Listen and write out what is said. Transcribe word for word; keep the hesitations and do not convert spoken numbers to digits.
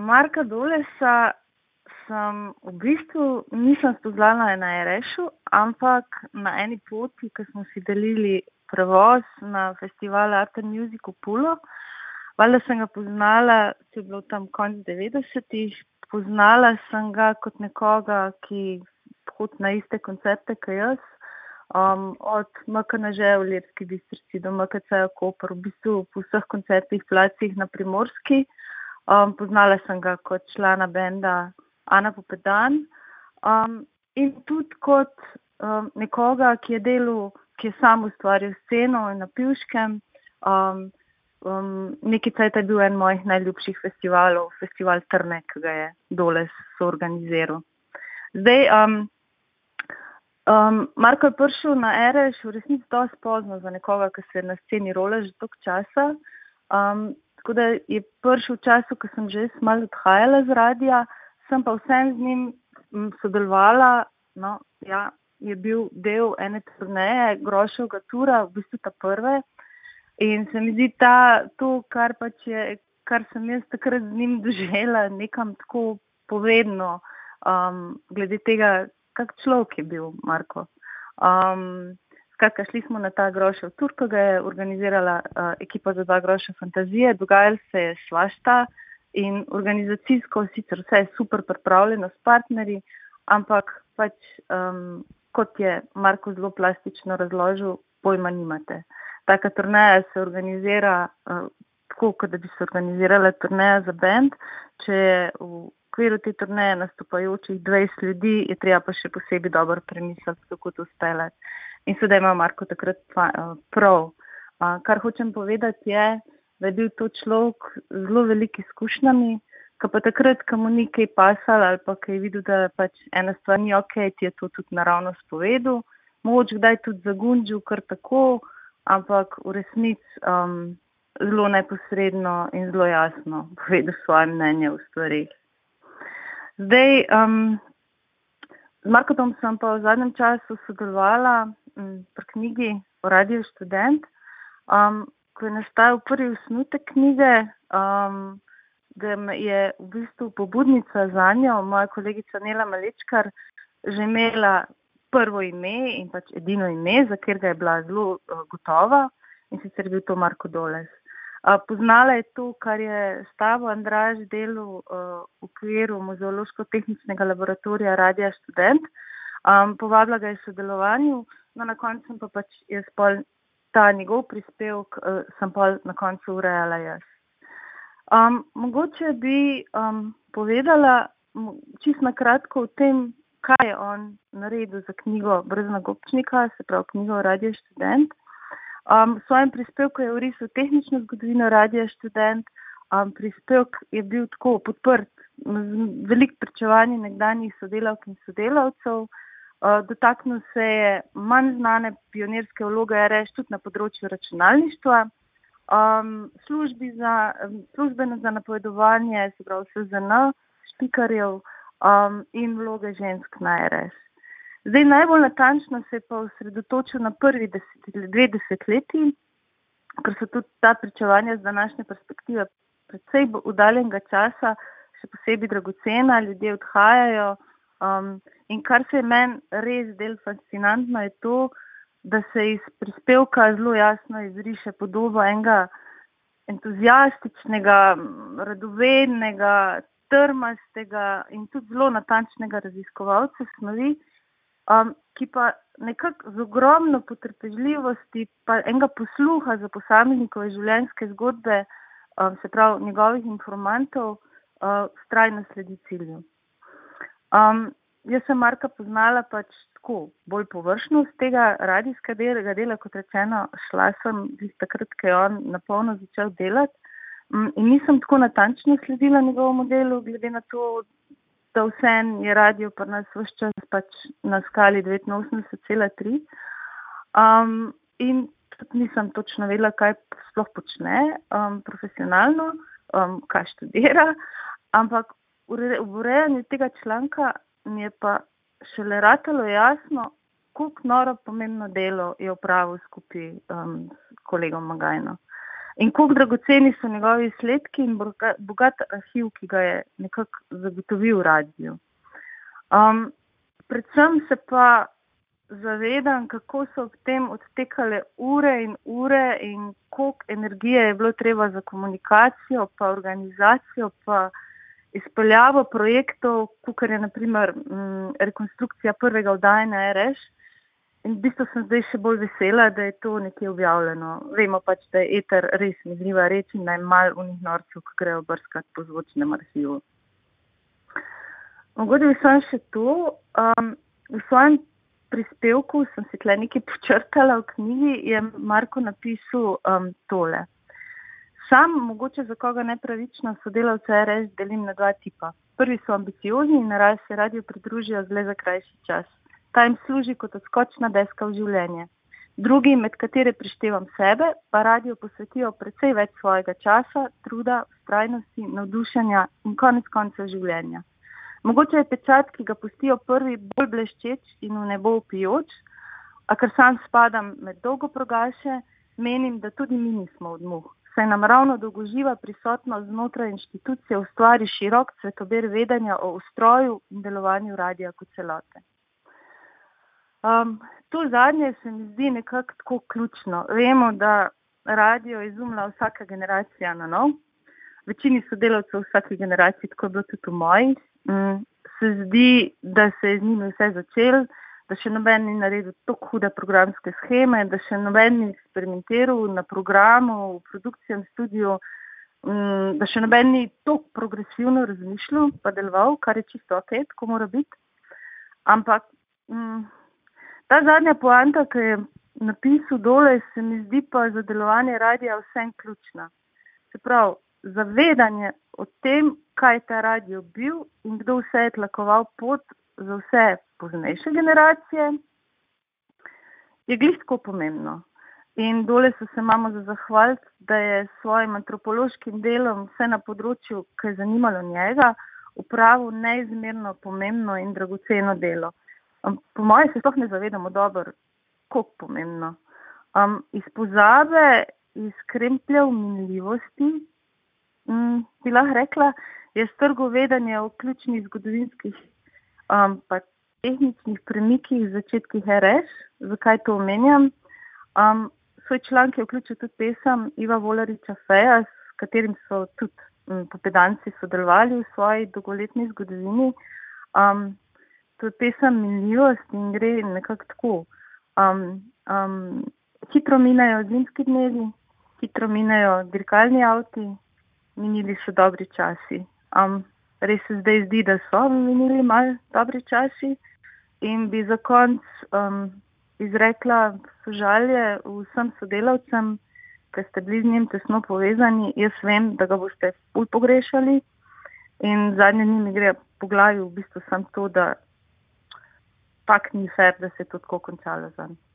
Marka Dolesa sem v bistvu nisem spoznala na Erešu, ampak na eni poti, ko smo si delili prevoz na festival Art and Music v Pulo. Valjda sem ga poznala, to je bilo tam konec devetdesetih, poznala sem ga kot nekoga, ki hodi na iste koncerte kot jaz, um, od M K N Ž v Ilirski Bistrici do M K C Koper, v bistvu po vseh koncertih, placih na Primorski. Um, poznala sem ga kot člana benda Ana Pupedan um, in tudi kot um, nekoga, ki je delal, ki je sam ustvaril sceno na Pivškem. Um, um, nekaj cajt je bil en mojih najljubših festivalov, festival Trne, ki ga je Doles soorganiziral. Zdaj, um, um, Marko je prišel na Ereš v resnici dosti pozno za nekoga, ki se na sceni rola že toliko časa. Um, tako da je prišel v času, ko sem že malo odhajala z radija, sem pa vsem z njim sodelovala, no, ja, je bil del ene turneje Groševega tura, v bistvu ta prve. In se mi zdi ta, to, kar pač je, kar sem jaz takrat z njim doživela, nekam tako povedno, um, glede tega, kak človek je bil Marko. Um, skratka, šli smo na ta Grošev tur, ko ga je organizirala uh, ekipa za dva groša fantazije, dogajalo se je svašta in organizacijsko sicer vse je super pripravljeno s partnerji, ampak pač, um, kot je Marko zelo plastično razložil, pojma nimate. Taka turneja se organizira uh, tako, kot da bi se organizirala turneja za band. Če je v okviru te turneje nastopajočih dvajset ljudi, je treba pa še posebej dobro premisliti, kako to speljati. In sedaj ima Marko takrat uh, prav. Uh, kar hočem povedati je, da je bil to človek z zelo veliko izkušnjami, ki pa takrat, ko mu ni kaj pasalo ali pa ko je videl, da pač ena stvar ni ok, ti je to tudi naravno spovedal. Mogoče kdaj tudi zagunđil kar tako, ampak v resnici um, zelo neposredno in zelo jasno povedal svoje mnenje v stvarih. Zdaj, um, z Markom sem pa v zadnjem času sodelovala um, pri knjigi o Radiu Študent, um, ko je nastajal prvi osnutek knjige, um, da je v bistvu pobudnica za njo, moja kolegica Nela Malečkar, že imela prvo ime in pač edino ime, za katerega je bila zelo uh, gotova, in sicer je bil to Marko Doles. Uh, poznala je to, kar je s tabo Andraž delal uh, v okviru Muzeološko-tehničnega laboratorija Radia Študent. Um, povabila ga je sodelovanju, no na koncu sem pa pač jaz pol ta njegov prispevek uh, sem pa na koncu urejala jaz. Um, mogoče bi um, povedala čisto na kratko o tem, kaj je on naredil za knjigo Brezna Gobčnika, se pravi knjigo o Radiu Študent. Um, v svojem prispevku je orisal tehnično zgodovino Radia Študent. Um, prispevek je bil tako podprt z veliko pričevanj nekdanjih sodelavk in sodelavcev. Uh, dotaknil se je manj znane pionirske vloge Ereš tudi na področju računalništva, um, službi za, službeno za napovedovanje, se pravi S Z N, špikarjev um, in vloge žensk na Ereš. Zdaj najbolj natančno se je pa osredotočil na prvi deset, dve desetletji, ker so tudi ta pričevanja z današnje perspektive predvsej udaljenega časa, še posebej dragocena, ljudje odhajajo. Um, in kar se je meni res del fascinantno je to, da se iz prispevka zelo jasno izriše podoba enega entuzijastičnega, radovednega, trmastega in tudi zelo natančnega raziskovalca snovi, um, ki pa nekako z ogromno potrpežljivosti pa enega posluha za posameznikove življenjske zgodbe, um, se pravi njegovih informantov, uh, vztrajno sledi cilju. Um, jaz sem Marka poznala pač tako bolj površno z tega radijskega dela, dela, kot rečeno, šla sem takrat, ko je on na polno začel delati um, in nisem tako natančno sledila njegovemu delu, glede na to, da vsem je radio pa nas vse čas pač na skali devetinosemdeset cela tri. Um, in tudi nisem točno vedela, kaj sploh počne um, profesionalno, um, kaj študira, ampak v urejanju tega članka mi je pa šele ratalo jasno, koliko noro pomembno delo je opravil skupaj um, s kolegom Magajno. in koliko dragoceni so njegovi izsledki in bogat arhiv, ki ga je nekako zagotovil radiju. Um, predvsem se pa zavedam, kako so ob tem odtekale ure in ure in koliko energije je bilo treba za komunikacijo, pa organizacijo, pa izpeljavo projektov, kakor je naprimer m, rekonstrukcija prvega oddaja na R Š. In v bistvu sem zdaj še bolj vesela, da je to nekje objavljeno. Vemo pač, da je eter res mizljiva reč in naj malo unih norcev, ki grejo brskati po zvočnem arhivu. Mogoče bi sem še to. Um, v svojem prispevku sem si tle nekaj počrtala v knjigi, je Marko napisal um, tole. Sam, mogoče za koga nepravično, sodelavce R Š delim na dva tipa. Prvi so ambiciozni in raje se radio pridružijo zle za krajši čas. Ta jim služi kot odskočna deska v življenje. Drugi, med katere prištevam sebe, pa radio posvetijo precej več svojega časa, truda, vztrajnosti, navdušenja in konec konca življenja. Mogoče je pečat, ki ga pustijo prvi, bolj bleščeč in v nebo vpijoč, a ker sam spadam med dolgoprogaše, menim, da tudi mi nismo od muh. Saj nam ravno dolgoživa prisotnost znotraj inštitucije ustvari širok cvetober vedenja o ustroju in delovanju radia kot celote. Um, to zadnje se mi zdi nekako tako ključno. Vemo, da radio izumlja vsaka generacija na nov. Večini sodelavcev vsake generacije, tako je bilo tudi v moji, um, se zdi, da se je z njimi vse začel, da še noben ni naredil tako hude programske scheme, da še noben ni eksperimentiral na programu, v produkcijnem studiu, um, da še noben ni tako progresivno razmišljal pa deloval, kar je čisto ok, tako mora biti. Ampak um, ta zadnja poanta, ki je napisal dole, se mi zdi pa za delovanje radia vsem ključna. Se pravi, zavedanje o tem, kaj je ta radio bil in kdo vse je tlakoval pot za vse poznejše generacije, je glih tako pomembno. In dole so se imamo za zahvaliti, da je s svojim antropološkim delom vse na področju, ki je zanimalo njega, opravil neizmerno pomembno in dragoceno delo. Um, po mojem se sploh ne zavedamo dobro, koliko pomembno. Um, iz pozabe, iz krempljev minljivosti, um, bi lahko rekla, je strgo vedenje o ključnih zgodovinskih um, pa tehničnih premikih v začetkih R Š. Zakaj to omenjam? Um, svoj članek je vključil tudi pesem Iva Volariča Feja, s katerim so tudi um, popedanci sodelovali v svoji dolgoletni zgodovini. Um, To je pesem minljivost in gre nekako tako. Um, um, hitro minajo zimski dnevi, hitro minajo dirkalni avti, minili so dobri časi. Um, res se zdaj zdi, da so minili malo dobri časi in bi za konc um, izrekla sožalje vsem sodelavcem, ki ste bili z njim tesno povezani. Jaz vem, da ga boste ful pogrešali in zadnje dni mi gre po glavi v bistvu samo to, da pak ni fair, da se je to tako končalo zanj.